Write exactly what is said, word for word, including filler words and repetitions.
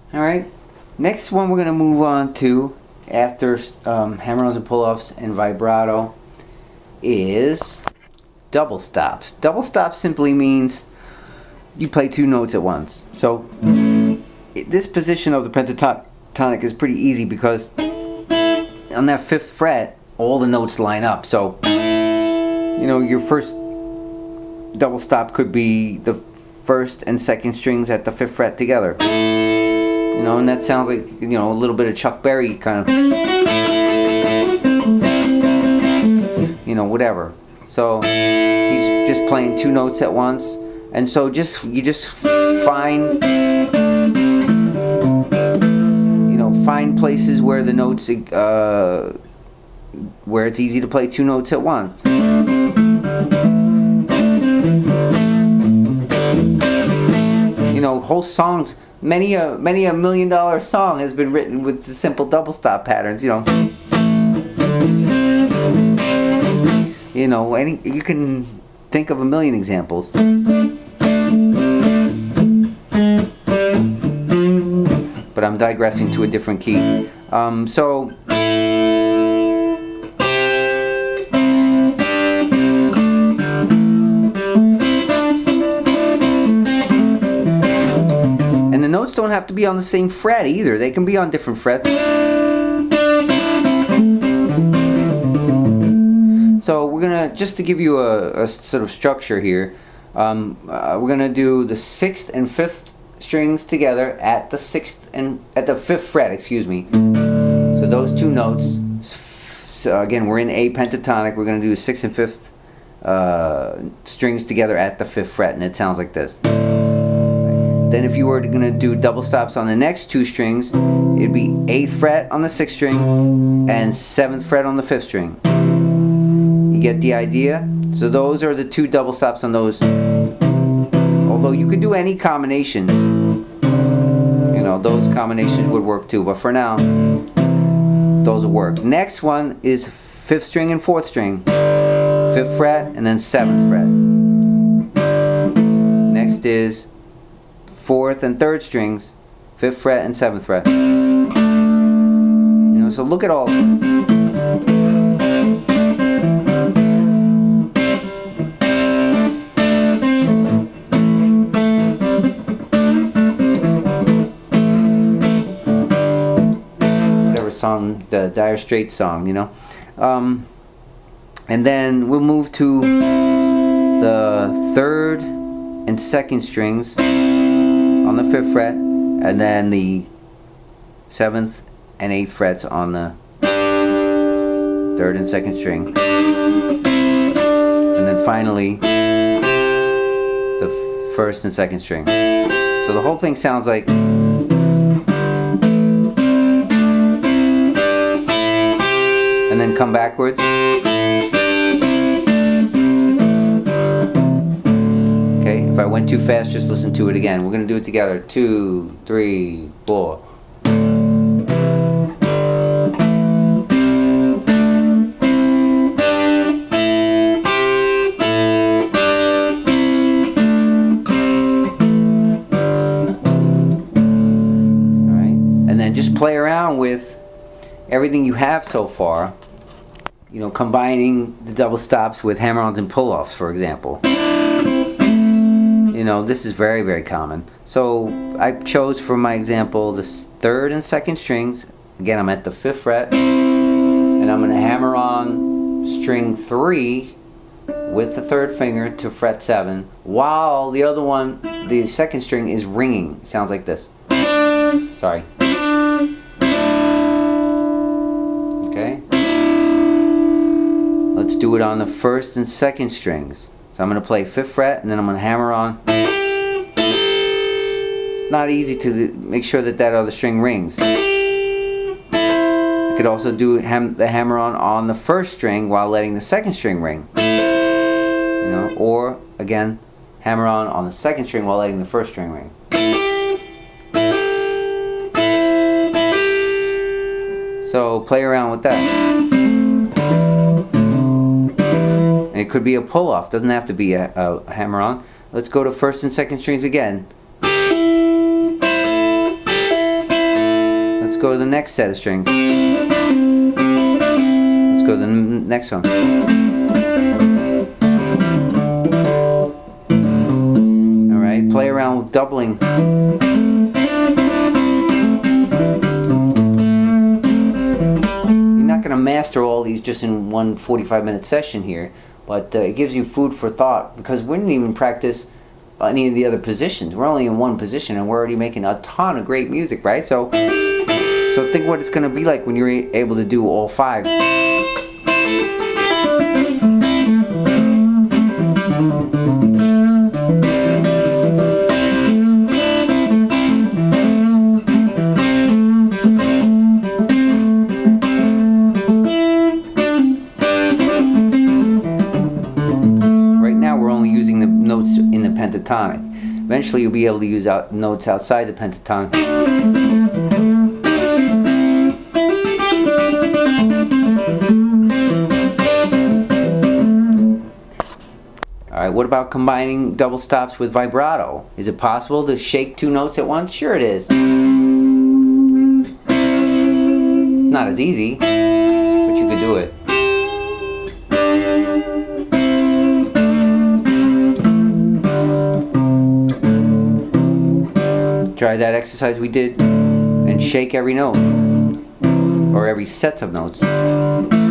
Alright, next one we're going to move on to after um, hammer-ons and pull-offs and vibrato is double stops. Double stops simply means you play two notes at once. So this position of the pentatonic is pretty easy because on that fifth fret all the notes line up. So you know, your first double stop could be the first and second strings at the fifth fret together. You know, and that sounds like, you know, a little bit of Chuck Berry kind of, you know, whatever. So he's just playing two notes at once, and so just you just find, you know, find places where the notes, uh, where it's easy to play two notes at once. You know, whole songs, many a many a million dollar song has been written with the simple double stop patterns. You know, you know, any you can think of a million examples. But I'm digressing to a different key. Um, so. Notes don't have to be on the same fret either. They can be on different frets. So we're gonna, just to give you a, a sort of structure here, um, uh, we're gonna do the sixth and fifth strings together at the sixth and at the fifth fret. Excuse me. So those two notes. So again, we're in A pentatonic. We're gonna do sixth and fifth uh, strings together at the fifth fret, and it sounds like this. Then if you were going to do double stops on the next two strings, it'd be eighth fret on the sixth string and seventh fret on the fifth string. You get the idea? So those are the two double stops on those. Although you could do any combination. You know, those combinations would work too. But for now, those will work. Next one is fifth string and fourth string. Fifth fret and then seventh fret. Next is fourth and third strings, fifth fret and seventh fret. You know, so look at all. Whatever song, the Dire Straits song, you know. Um, and then we'll move to the third and second strings on the fifth fret, and then the seventh and eighth frets on the third and second string, and then finally the first and second string. So the whole thing sounds like, and then come backwards. If I went too fast, just listen to it again. We're going to do it together. Two, three, four. Alright. And then just play around with everything you have so far. You know, combining the double stops with hammer-ons and pull-offs, for example. You know, this is very, very common. So I chose for my example the third and second strings. Again, I'm at the fifth fret, and I'm going to hammer on string three with the third finger to fret seven, while the other one, the second string, is ringing. It sounds like this. Sorry. Okay. Let's do it on the first and second strings. So I'm going to play fifth fret, and then I'm going to hammer on. It's not easy to make sure that that other string rings. I could also do ham the hammer on on the first string while letting the second string ring. You know, or again, hammer on on the second string while letting the first string ring. So play around with that. It could be a pull-off, doesn't have to be a, a hammer-on. Let's go to first and second strings again. go to the next set of strings. Let's go to the n next one. Alright, play around with doubling. You're not going to master all these just in one forty-five minute session here, but uh, it gives you food for thought, because we didn't even practice any of the other positions. We're only in one position and we're already making a ton of great music, right? So, so think what it's going to be like when you're able to do all five. Notes in the pentatonic. Eventually you'll be able to use out notes outside the pentatonic. Alright, what about combining double stops with vibrato? Is it possible to shake two notes at once? Sure it is. It's not as easy, but you could do it. Try that exercise we did and shake every note, or every set of notes.